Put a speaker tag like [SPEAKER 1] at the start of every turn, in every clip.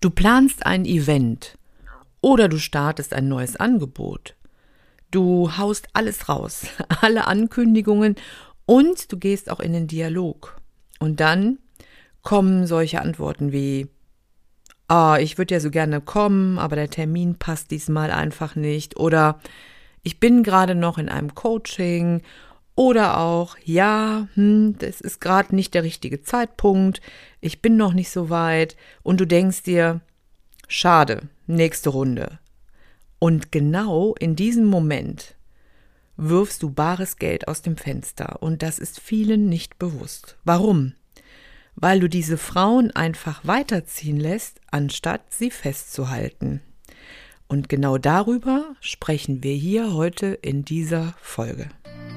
[SPEAKER 1] Du planst ein Event oder du startest ein neues Angebot. Du haust alles raus, alle Ankündigungen und du gehst auch in den Dialog. Und dann kommen solche Antworten wie: ich würde ja so gerne kommen, aber der Termin passt diesmal einfach nicht. Oder ich bin gerade noch in einem Coaching. Oder auch, das ist gerade nicht der richtige Zeitpunkt. Ich bin noch nicht so weit. Und du denkst dir: schade, nächste Runde. Und genau in diesem Moment wirfst du bares Geld aus dem Fenster. Und das ist vielen nicht bewusst. Warum? Weil du diese Frauen einfach weiterziehen lässt, anstatt sie festzuhalten. Und genau darüber sprechen wir hier heute in dieser Folge.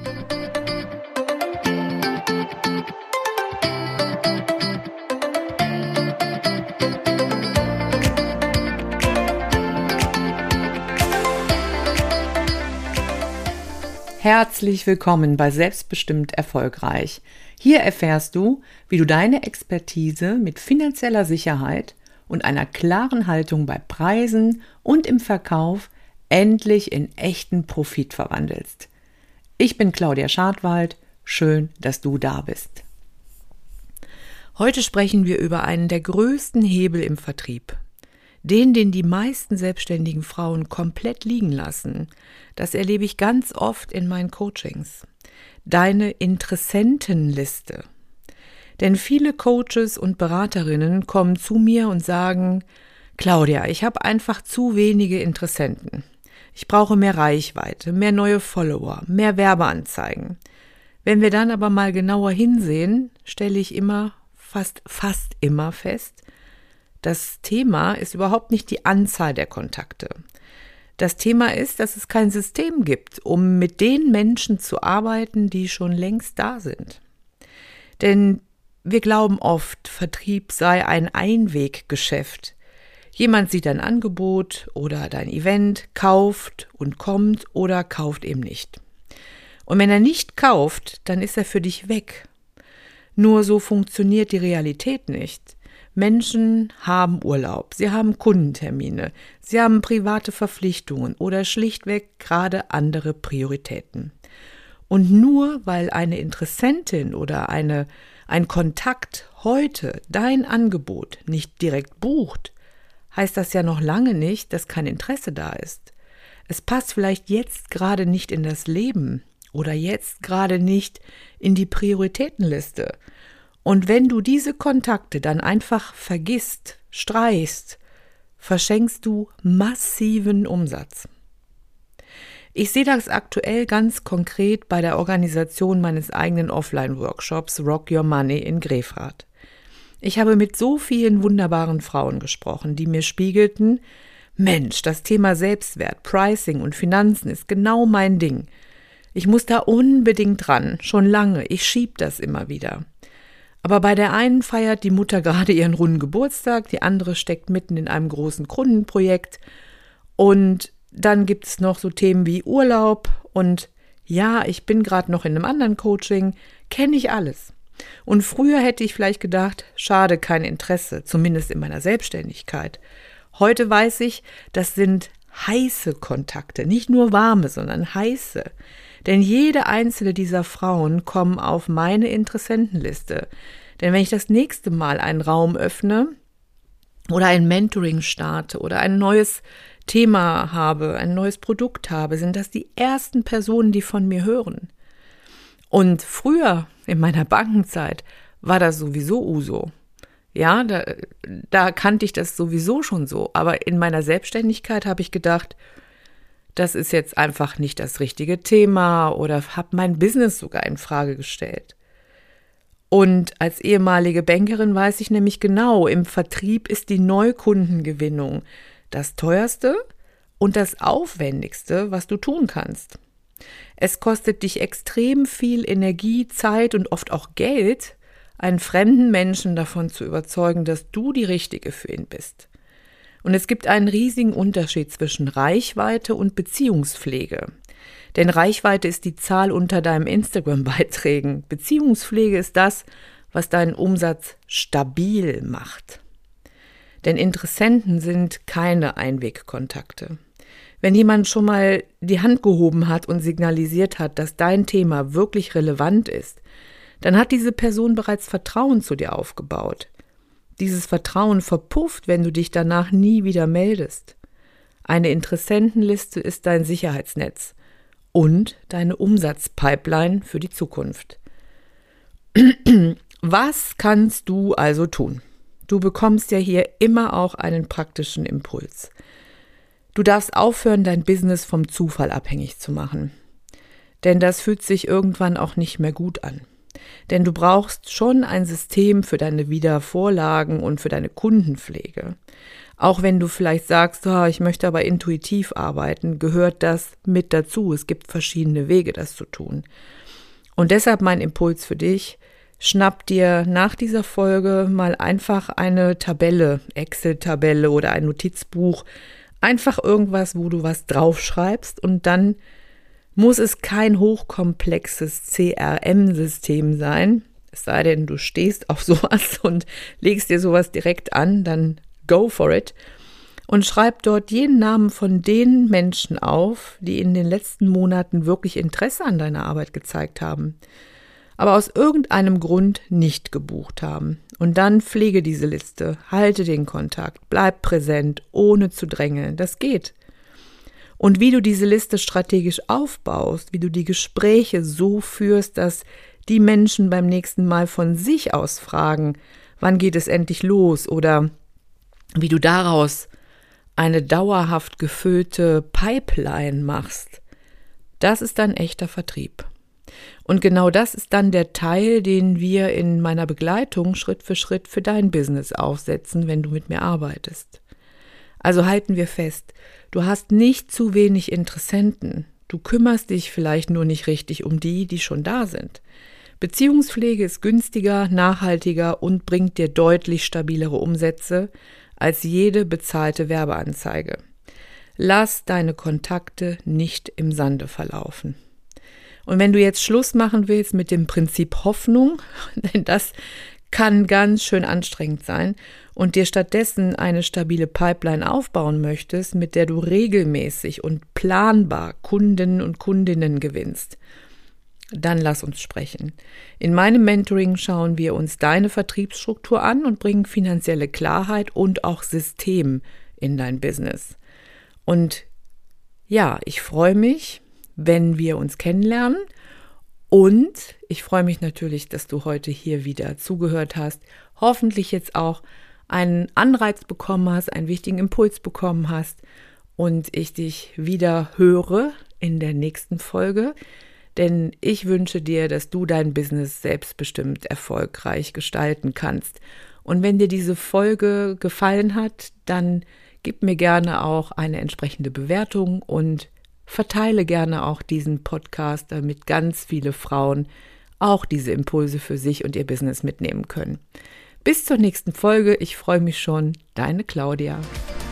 [SPEAKER 1] Herzlich willkommen bei Selbstbestimmt Erfolgreich. Hier erfährst du, wie du deine Expertise mit finanzieller Sicherheit und einer klaren Haltung bei Preisen und im Verkauf endlich in echten Profit verwandelst. Ich bin Claudia Schadwald, schön, dass du da bist. Heute sprechen wir über einen der größten Hebel im Vertrieb. Den die meisten selbstständigen Frauen komplett liegen lassen. Das erlebe ich ganz oft in meinen Coachings. Deine Interessentenliste. Denn viele Coaches und Beraterinnen kommen zu mir und sagen: Claudia, ich habe einfach zu wenige Interessenten. Ich brauche mehr Reichweite, mehr neue Follower, mehr Werbeanzeigen. Wenn wir dann aber mal genauer hinsehen, stelle ich fast immer fest, das Thema ist überhaupt nicht die Anzahl der Kontakte. Das Thema ist, dass es kein System gibt, um mit den Menschen zu arbeiten, die schon längst da sind. Denn wir glauben oft, Vertrieb sei ein Einweggeschäft. Jemand sieht dein Angebot oder dein Event, kauft und kommt oder kauft eben nicht. Und wenn er nicht kauft, dann ist er für dich weg. Nur so funktioniert die Realität nicht. Menschen haben Urlaub, sie haben Kundentermine, sie haben private Verpflichtungen oder schlichtweg gerade andere Prioritäten. Und nur weil eine Interessentin oder ein Kontakt heute dein Angebot nicht direkt bucht, heißt das ja noch lange nicht, dass kein Interesse da ist. Es passt vielleicht jetzt gerade nicht in das Leben oder jetzt gerade nicht in die Prioritätenliste. Und wenn du diese Kontakte dann einfach vergisst, streichst, verschenkst du massiven Umsatz. Ich sehe das aktuell ganz konkret bei der Organisation meines eigenen Offline-Workshops Rock Your Money in Grefrath. Ich habe mit so vielen wunderbaren Frauen gesprochen, die mir spiegelten: Mensch, das Thema Selbstwert, Pricing und Finanzen ist genau mein Ding. Ich muss da unbedingt ran, schon lange, ich schiebe das immer wieder. Aber bei der einen feiert die Mutter gerade ihren runden Geburtstag, die andere steckt mitten in einem großen Kundenprojekt. Und dann gibt es noch so Themen wie Urlaub und ich bin gerade noch in einem anderen Coaching, kenne ich alles. Und früher hätte ich vielleicht gedacht, schade, kein Interesse, zumindest in meiner Selbstständigkeit. Heute weiß ich, das sind heiße Kontakte, nicht nur warme, sondern heiße. Denn jede einzelne dieser Frauen kommen auf meine Interessentenliste. Denn wenn ich das nächste Mal einen Raum öffne oder ein Mentoring starte oder ein neues Thema habe, ein neues Produkt habe, sind das die ersten Personen, die von mir hören. Und früher, in meiner Bankenzeit, war das sowieso Uso. Ja, da kannte ich das sowieso schon so. Aber in meiner Selbstständigkeit habe ich gedacht, das ist jetzt einfach nicht das richtige Thema oder habe mein Business sogar in Frage gestellt. Und als ehemalige Bankerin weiß ich nämlich genau, im Vertrieb ist die Neukundengewinnung das teuerste und das aufwendigste, was du tun kannst. Es kostet dich extrem viel Energie, Zeit und oft auch Geld, einen fremden Menschen davon zu überzeugen, dass du die Richtige für ihn bist. Und es gibt einen riesigen Unterschied zwischen Reichweite und Beziehungspflege. Denn Reichweite ist die Zahl unter deinen Instagram-Beiträgen. Beziehungspflege ist das, was deinen Umsatz stabil macht. Denn Interessenten sind keine Einwegkontakte. Wenn jemand schon mal die Hand gehoben hat und signalisiert hat, dass dein Thema wirklich relevant ist, dann hat diese Person bereits Vertrauen zu dir aufgebaut. Dieses Vertrauen verpufft, wenn du dich danach nie wieder meldest. Eine Interessentenliste ist dein Sicherheitsnetz und deine Umsatzpipeline für die Zukunft. Was kannst du also tun? Du bekommst ja hier immer auch einen praktischen Impuls. Du darfst aufhören, dein Business vom Zufall abhängig zu machen. Denn das fühlt sich irgendwann auch nicht mehr gut an. Denn du brauchst schon ein System für deine Wiedervorlagen und für deine Kundenpflege. Auch wenn du vielleicht sagst, ich möchte aber intuitiv arbeiten, gehört das mit dazu. Es gibt verschiedene Wege, das zu tun. Und deshalb mein Impuls für dich: Schnapp dir nach dieser Folge mal einfach eine Tabelle, Excel-Tabelle oder ein Notizbuch, einfach irgendwas, wo du was draufschreibst, und dann muss es kein hochkomplexes CRM-System sein, es sei denn, du stehst auf sowas und legst dir sowas direkt an, dann go for it, und schreib dort jeden Namen von den Menschen auf, die in den letzten Monaten wirklich Interesse an deiner Arbeit gezeigt haben, aber aus irgendeinem Grund nicht gebucht haben. Und dann pflege diese Liste, halte den Kontakt, bleib präsent, ohne zu drängeln. Das geht. Und wie du diese Liste strategisch aufbaust, wie du die Gespräche so führst, dass die Menschen beim nächsten Mal von sich aus fragen, wann geht es endlich los, oder wie du daraus eine dauerhaft gefüllte Pipeline machst, das ist dann echter Vertrieb. Und genau das ist dann der Teil, den wir in meiner Begleitung Schritt für dein Business aufsetzen, wenn du mit mir arbeitest. Also halten wir fest, du hast nicht zu wenig Interessenten. Du kümmerst dich vielleicht nur nicht richtig um die schon da sind. Beziehungspflege ist günstiger, nachhaltiger und bringt dir deutlich stabilere Umsätze als jede bezahlte Werbeanzeige. Lass deine Kontakte nicht im Sande verlaufen. Und wenn du jetzt Schluss machen willst mit dem Prinzip Hoffnung, denn das kann ganz schön anstrengend sein, und dir stattdessen eine stabile Pipeline aufbauen möchtest, mit der du regelmäßig und planbar Kunden und Kundinnen gewinnst, dann lass uns sprechen. In meinem Mentoring schauen wir uns deine Vertriebsstruktur an und bringen finanzielle Klarheit und auch System in dein Business. Und ja, ich freue mich, wenn wir uns kennenlernen, und ich freue mich natürlich, dass du heute hier wieder zugehört hast, hoffentlich jetzt auch einen Anreiz bekommen hast, einen wichtigen Impuls bekommen hast und ich dich wieder höre in der nächsten Folge, denn ich wünsche dir, dass du dein Business selbstbestimmt erfolgreich gestalten kannst. Und wenn dir diese Folge gefallen hat, dann gib mir gerne auch eine entsprechende Bewertung und verteile gerne auch diesen Podcast, damit ganz viele Frauen auch diese Impulse für sich und ihr Business mitnehmen können. Bis zur nächsten Folge. Ich freue mich schon. Deine Claudia.